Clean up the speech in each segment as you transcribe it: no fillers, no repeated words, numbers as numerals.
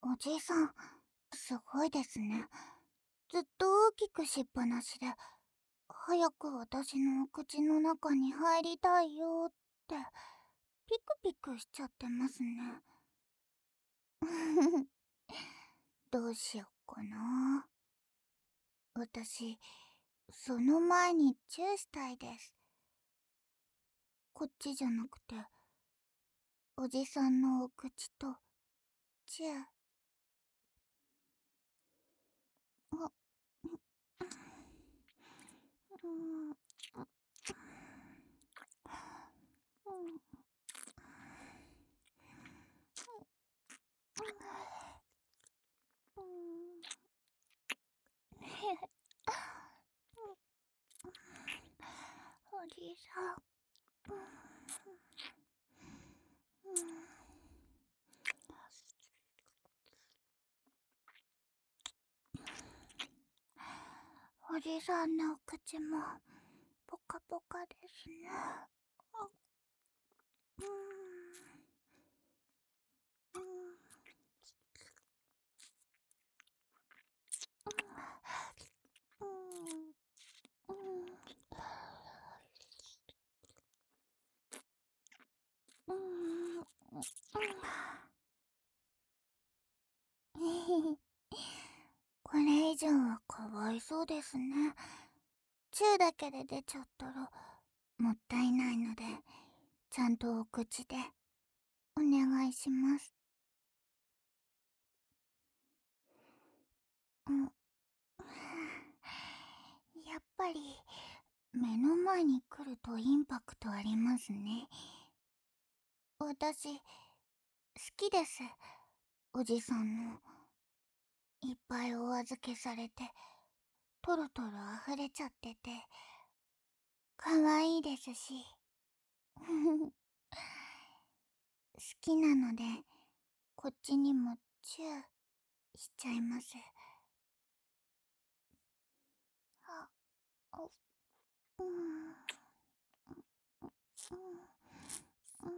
おじいさん、すごいですね。ずっと大きくしっぱなしで、早く私のお口の中に入りたいよって、ピクピクしちゃってますね。どうしよっかな。私、その前にチューしたいです。こっちじゃなくて、おじさんのお口と、チュー。あ、うん、うん、うん、おじさん。おじさんのお口もポカポカですね。うんうんうんうんこれ以上はかわいそうですね。チューだけで出ちゃったらもったいないので、ちゃんとお口でお願いします。うん、やっぱり目の前に来るとインパクトありますね。私、好きです。おじさんの。いっぱいお預けされて、トロトロ溢れちゃってて、かわいいですし。好きなので、こっちにもチューしちゃいます。あ、お、うん、うん、うん、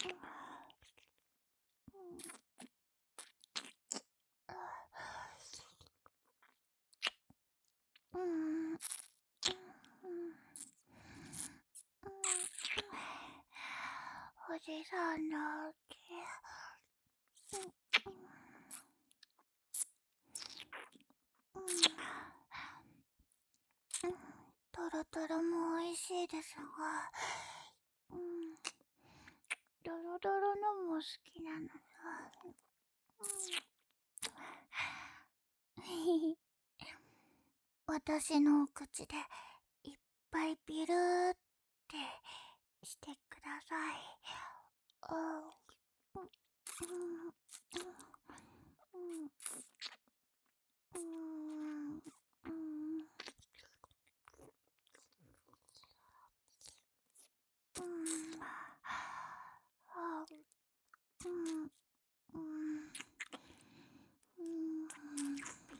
うん、うん、うん、おじさんのお家、うん、トロトロも美味しいですが、うん、ドロドロのも好きなのさ。私のお口でいっぱいビルーってしてください。あ、うん、うん、うん、うん、うん、あ、うん、うん、うん、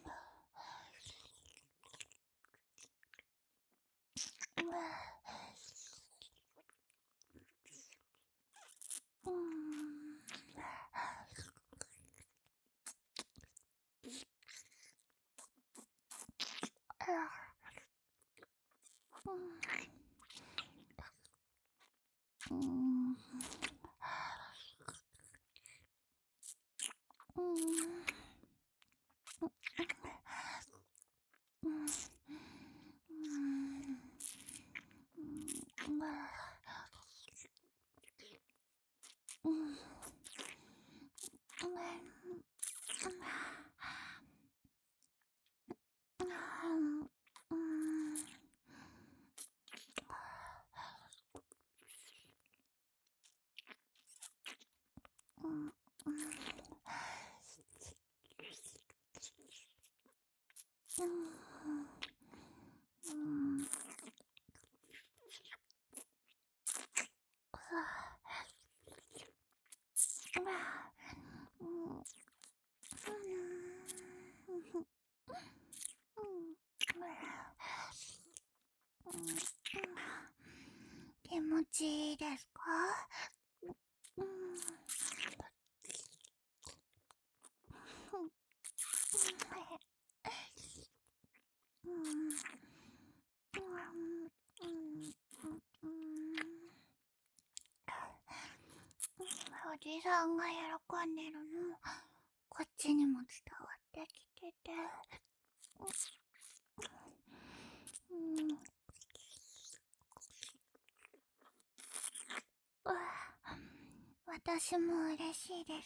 うん、うん、うん、うん、うん、気持ちいいですか？うん、 じさんが喜んでるのこっちにも伝わってきてて、私も嬉しいです。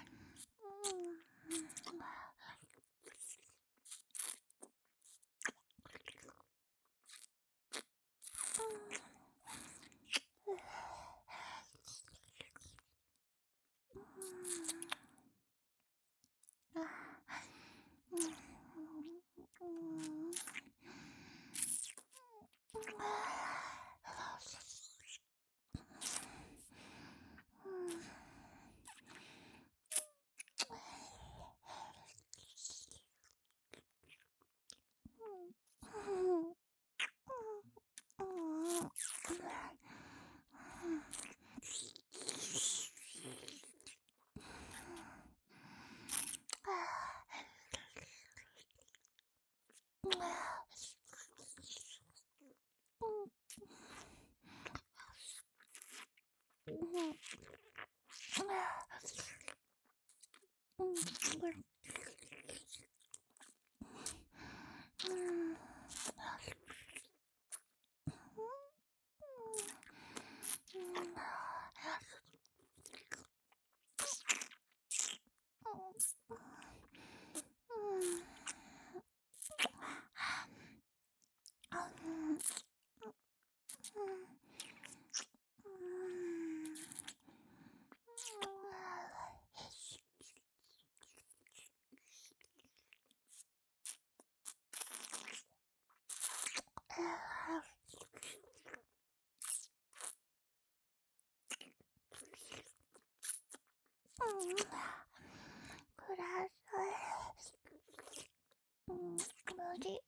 ください。無理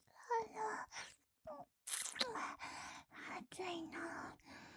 暑いな。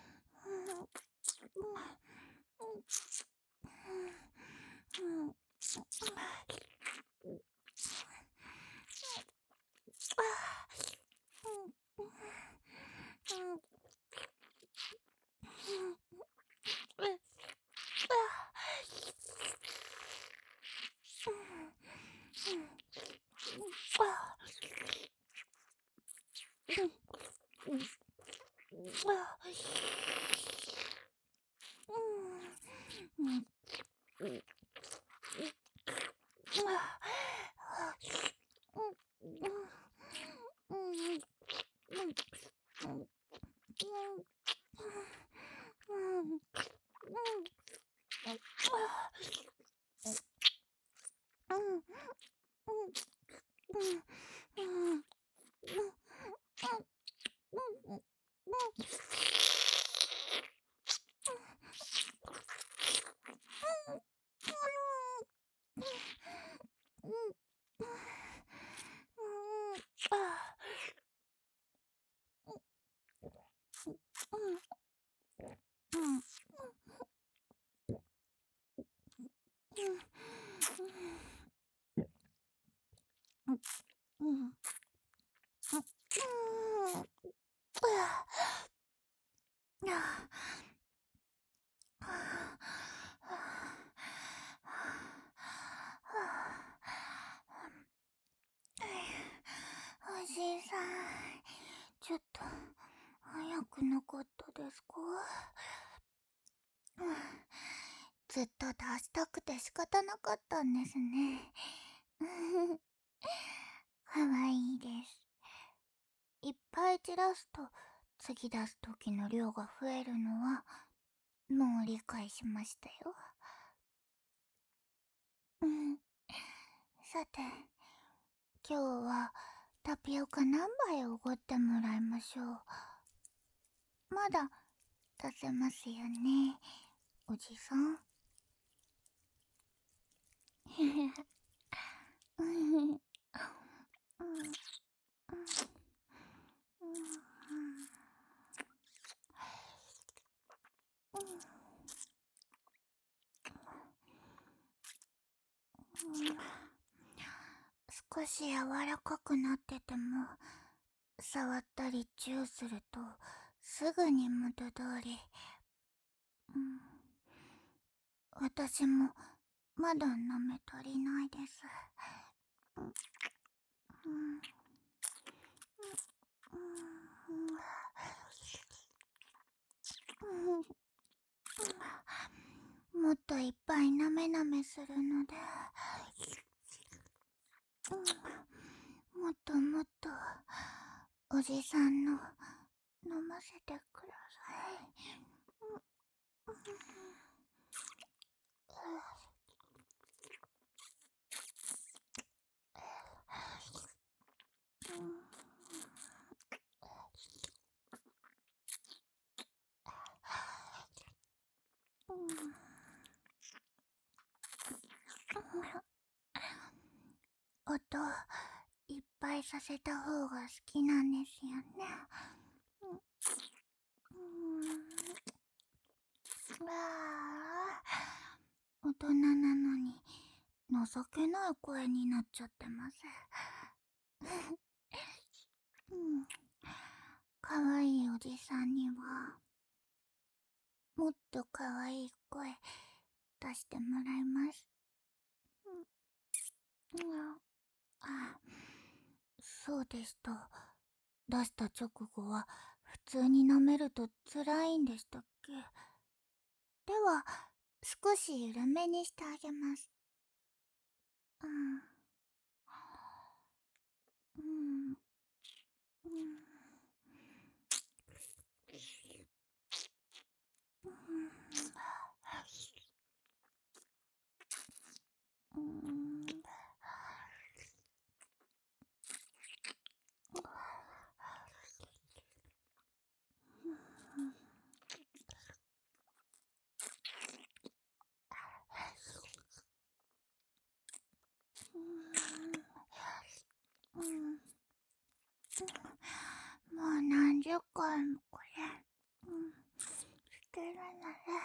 おじいさん、ちょっと早くなかったですか？ずっと出したくて仕方なかったんですね。かわいいです。いっぱい散らすと次出す時の量が増えるのはもう理解しましたよ。さて、今日はタピオカ何杯おごってもらいましょう。まだ出せますよね、おじさん。少し柔らかくなってても触ったりチューするとすぐに元通り。 私もまだ舐め足りないです。もっといっぱいなめなめするので、もっともっとおじさんの飲ませてください。音いっぱいさせた方が好きなんですよね。大人なのに情けない声になっちゃってます。かわいいおじさんにはもっとかわいい声出してもらいます。あ、そうでした。出した直後は普通に舐めると辛いんでしたっけ？では少し緩めにしてあげます。うん。もう何十回もこれ、してるので、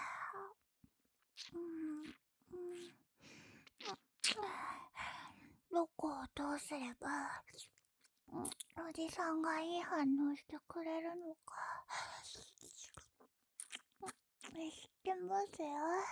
どこをどうすれば、おじさんがいい反応してくれるのか、知ってますよ。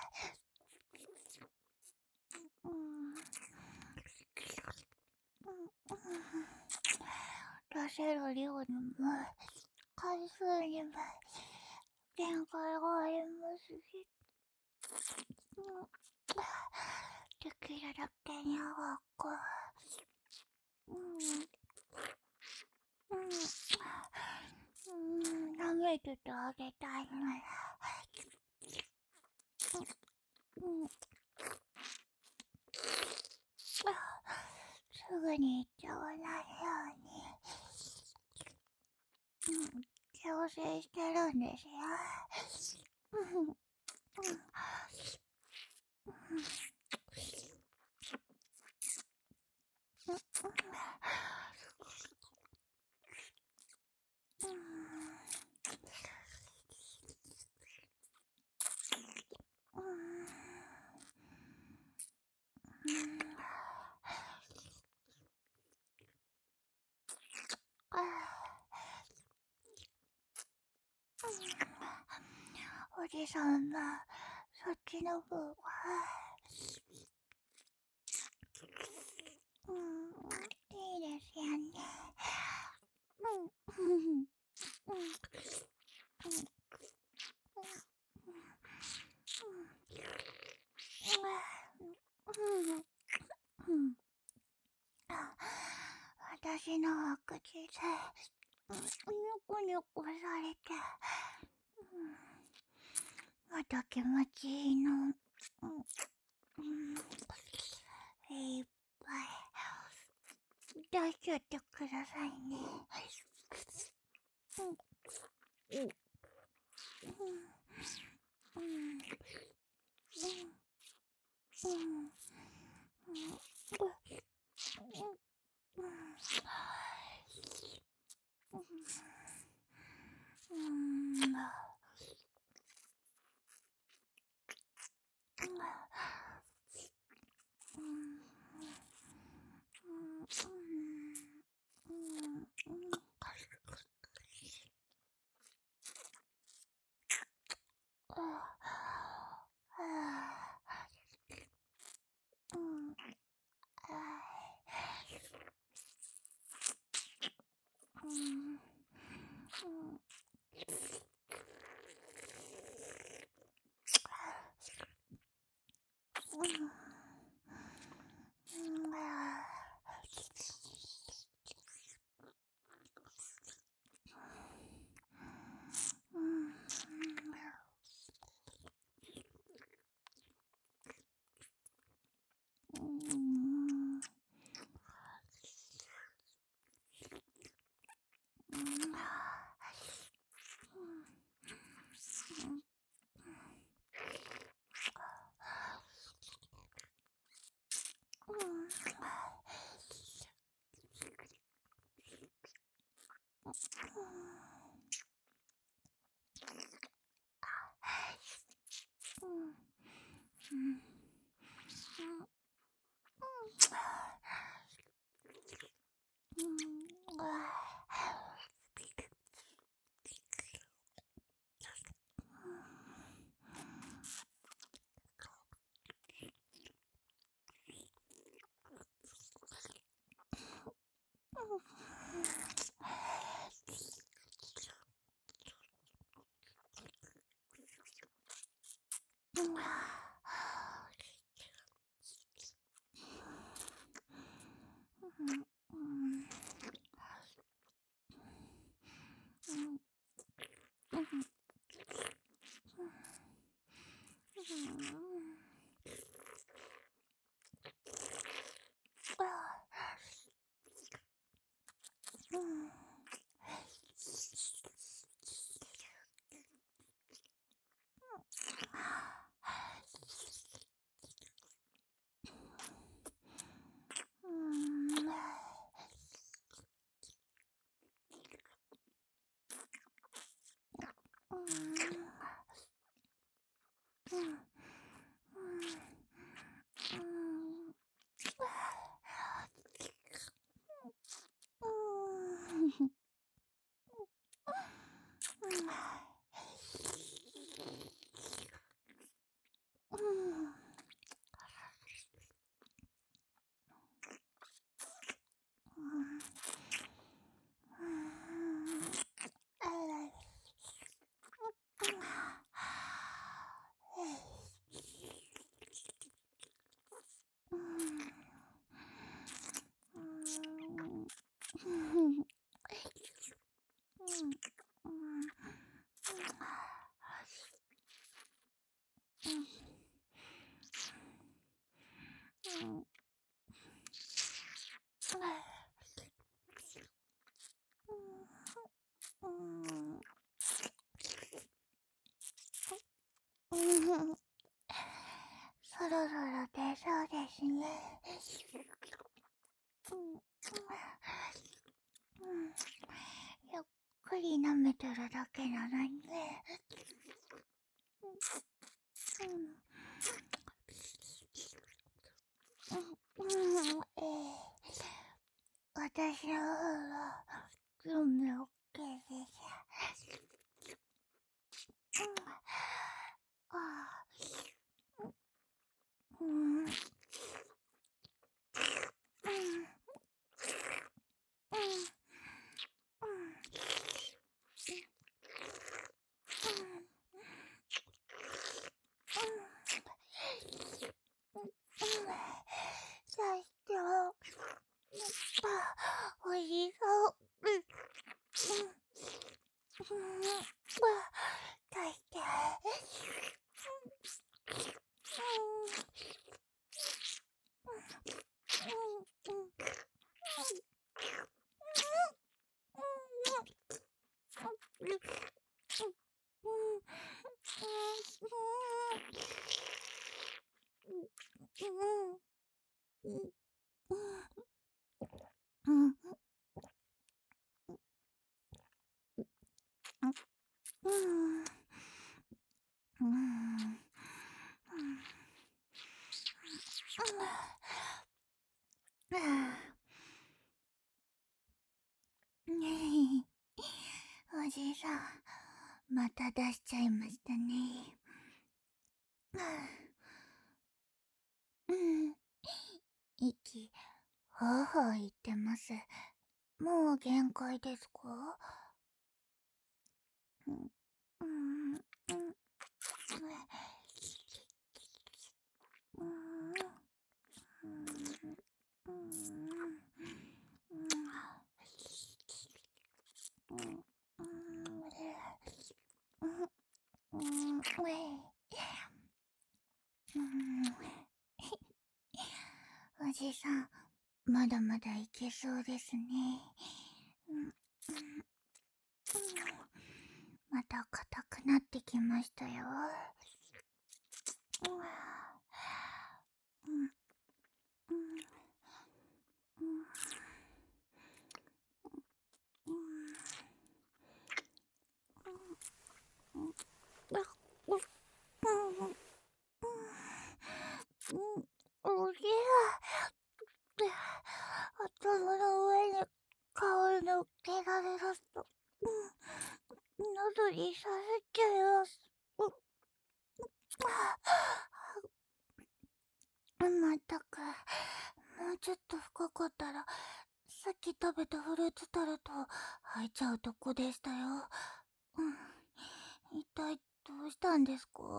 出せる量にも回数にも限界がありますし、できるだけ長く、舐めててあげたいのよ。すぐに行っちゃわないように、調整してるんですよ。おじさんはそっちの方がいいですよね。私のお口でニョコニョコされて、また気持ちいいの。いっぱい出しちゃってくださいね。 そろそろ出そうですね。ゆっくり舐めてるだけなのにね。私の方は準備 OK です。そしておいしそう。そしておじさん、また出しちゃいましたね。息、ほうほう言ってます。もう限界ですか？ おじさん、まだまだいけそうですね。また硬くなってきましたよ。おじや、頭の上に顔乗っけられると、喉に刺さっちゃいます。まったく、もうちょっと深かったら、さっき食べたフルーツタルト吐いちゃうとこでしたよ。一体どうしたんですか？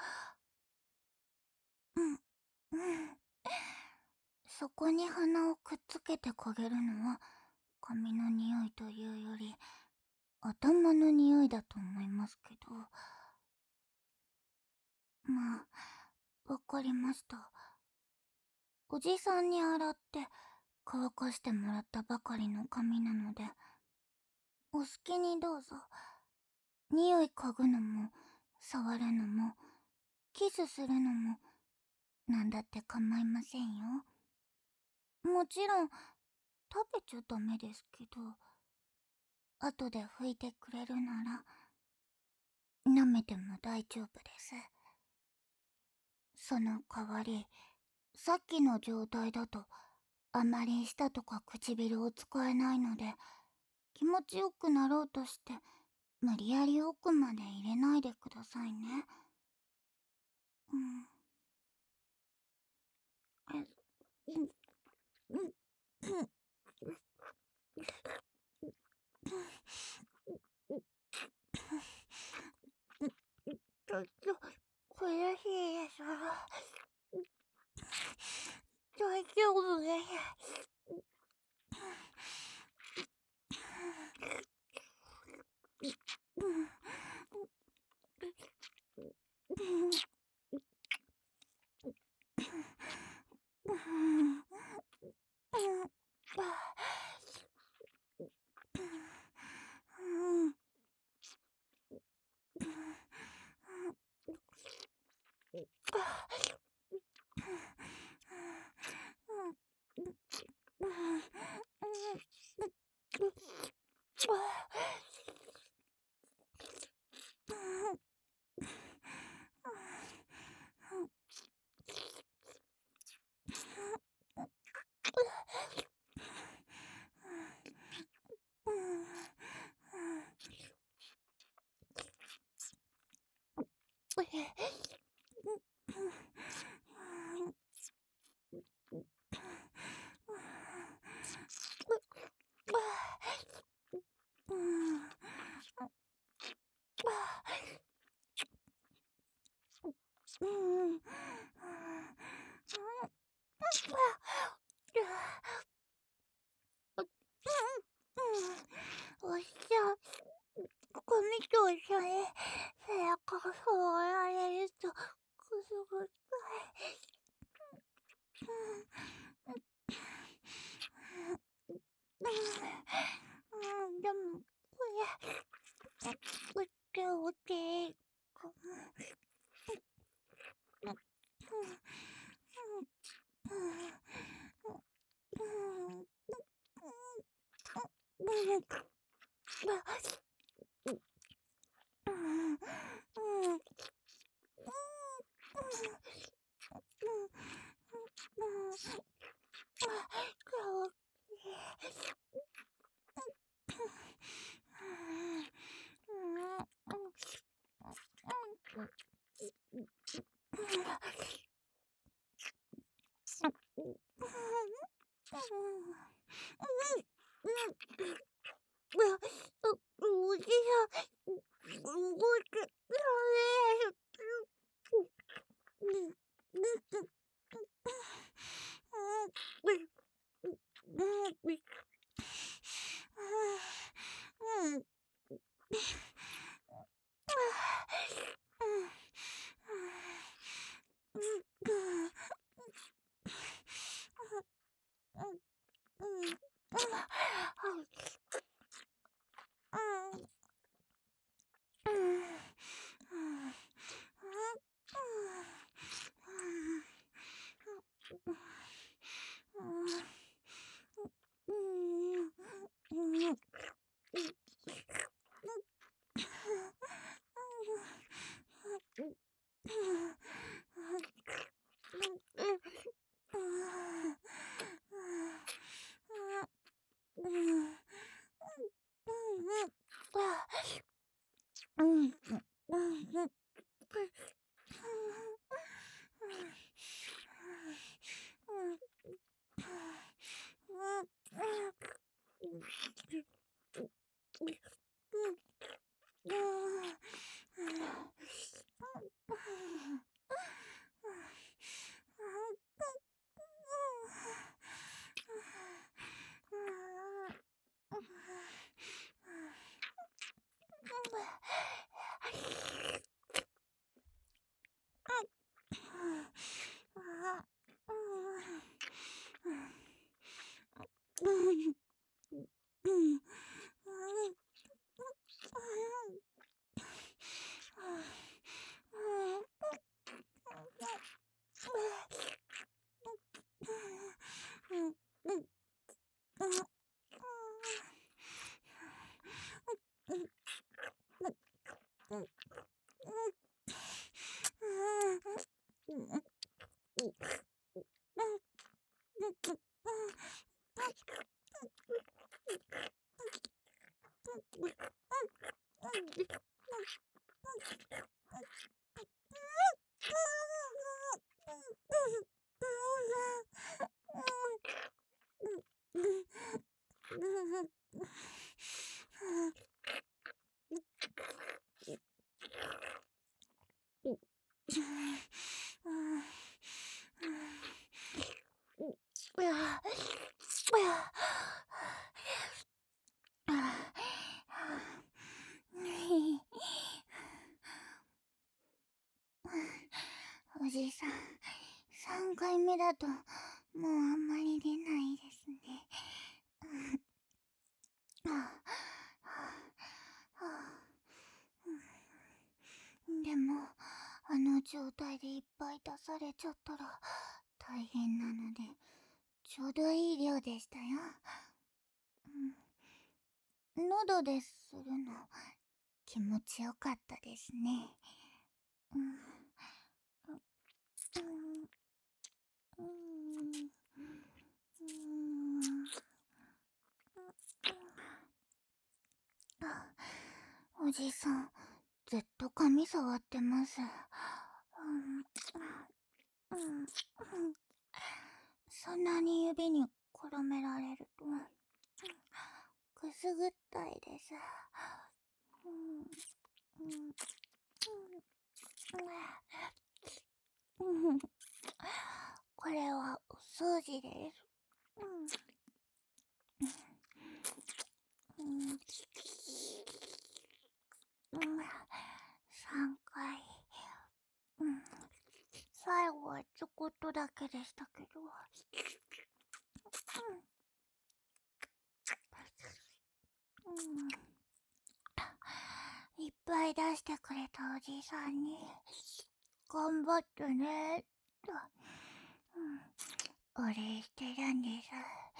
そこに鼻をくっつけて嗅げるのは髪の匂いというより頭の匂いだと思いますけど。まあ、わかりました。おじさんに洗って乾かしてもらったばかりの髪なので、お好きにどうぞ。匂い嗅ぐのも触るのもキスするのもなんだって構いませんよ。もちろん食べちゃダメですけど、後で拭いてくれるなら舐めても大丈夫です。その代わり、さっきの状態だとあまり舌とか唇を使えないので、気持ちよくなろうとして無理やり奥まで入れないでくださいね。ちょっと悔しいです。大丈夫です。おっしゃ、髪と一緒に背中触られるとくすぐったい。でも、これ、売っておけかも。おじさん、動いてダメ。 おじさん、3回目だともうあんまり出ないですね。でも、あの状態でいっぱい出されちゃったら大変なので、ちょうどいい量でしたよ。喉でするの気持ちよかったですね。おじさん、ずっと髪触ってます。そんなに指に絡められるとくすぐったいです。これはお掃除です。3回。最後はちょこっとだけでしたけど。いっぱい出してくれたおじさんに頑張ってねと、お礼してるんです。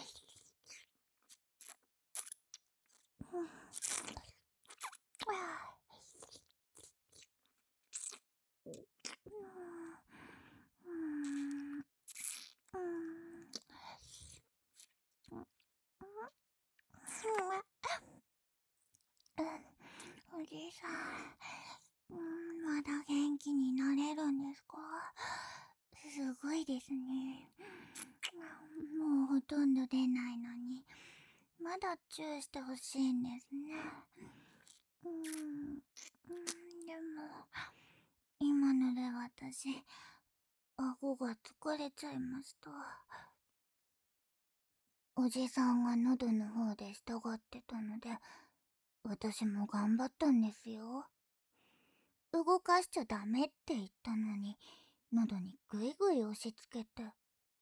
おじさん、まだ元気になれるんですか？すごいですね。もうほとんど出ないのに、まだチューしてほしいんですね。でも、今ので私、顎が疲れちゃいました。おじさんが喉の方で従ってたので、私も頑張ったんですよ。動かしちゃダメって言ったのに、喉にぐいぐい押し付けて。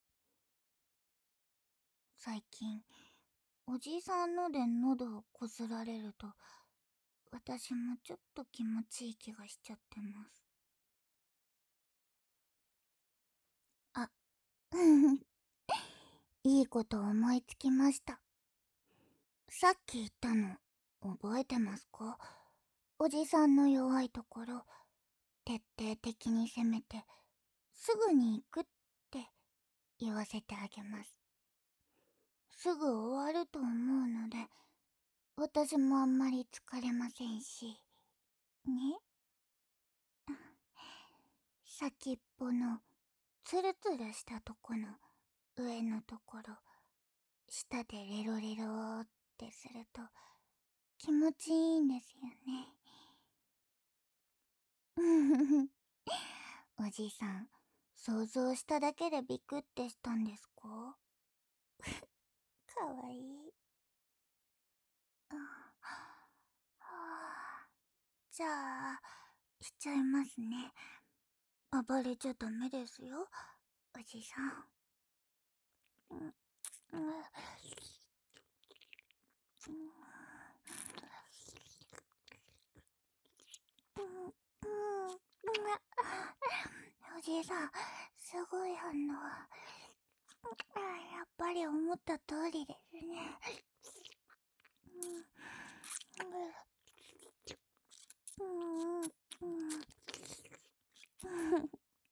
最近、おじさんので喉をこすられると、私もちょっと気持ちいい気がしちゃってます。あ、いいこと思いつきました。さっき言ったの、覚えてますか？おじさんの弱いところ、徹底的に攻めて、すぐに行くって言わせてあげます。すぐ終わると思うので、私もあんまり疲れませんし。ね？先っぽのツルツルしたとこの上のところ、舌でレロレローってすると気持ちいいんですよね。おじさん、想像しただけでビクってしたんですか？かわいい。じゃあ、しちゃいますね。暴れちゃダメですよ、おじさん。おじさん、すごい反応。やっぱり思った通りですね。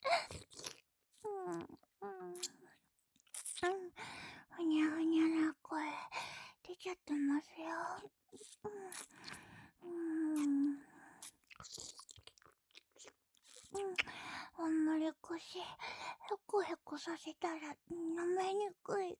ふにゃふにゃな声出ちゃってますよ。あんまり腰へこへこさせたら飲めにくい。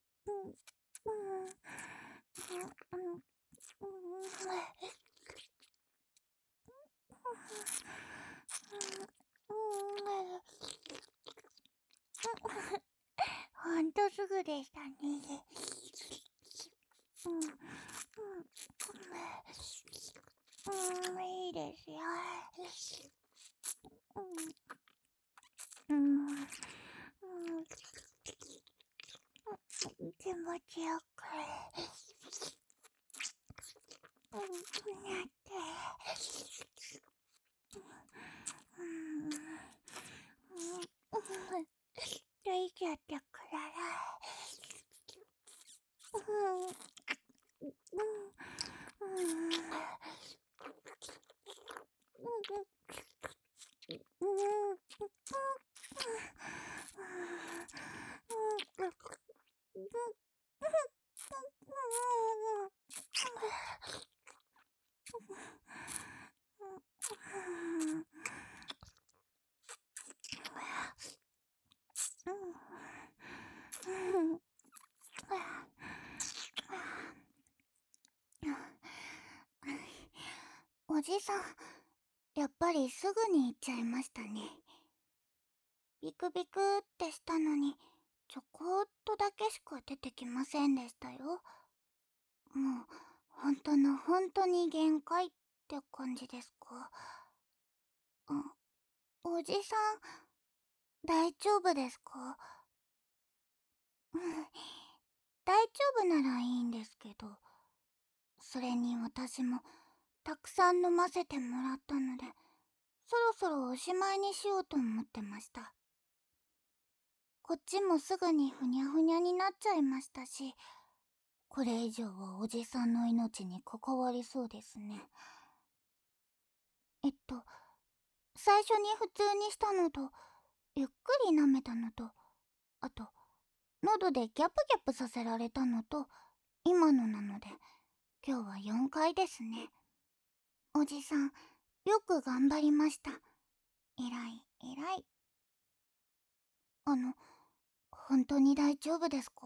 ほんとすぐでしたね。いいですよ。気持ちよくなって。ついちゃってくだらおじさん、やっぱりすぐに行っちゃいましたね。ビクビクってしたのに、ちょこっとだけしか出てきませんでしたよ。もう、本当に限界って感じですか。おじさん、大丈夫ですか？大丈夫ならいいんですけど、それに私もたくさん飲ませてもらったので、そろそろおしまいにしようと思ってました。こっちもすぐにふにゃふにゃになっちゃいましたし、これ以上はおじさんの命に関わりそうですね。最初に普通にしたのと、ゆっくり舐めたのと、あと、喉でギャプギャプさせられたのと、今のなので、今日は4回ですね。おじさん、よく頑張りました。えらい、えらい。本当に大丈夫ですか？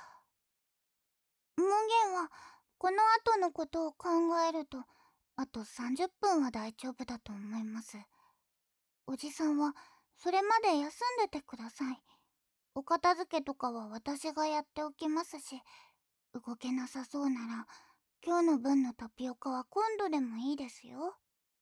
門限は、この後のことを考えると、あと30分は大丈夫だと思います。おじさんは、それまで休んでてください。お片付けとかは私がやっておきますし、動けなさそうなら、今日の分のタピオカは今度でもいいですよ。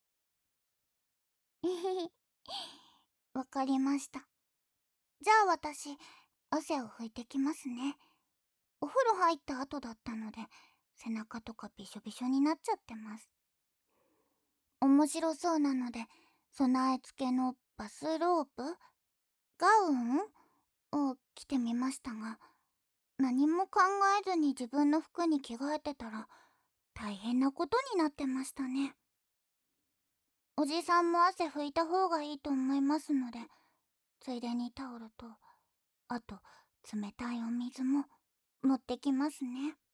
わかりました。じゃあ私、汗を拭いてきますね。お風呂入った後だったので、背中とかびしょびしょになっちゃってます。面白そうなので、備え付けのバスロープガウンを着てみましたが、何も考えずに自分の服に着替えてたら、大変なことになってましたね。おじさんも汗拭いた方がいいと思いますので、ついでにタオルと、あと冷たいお水も持ってきますね。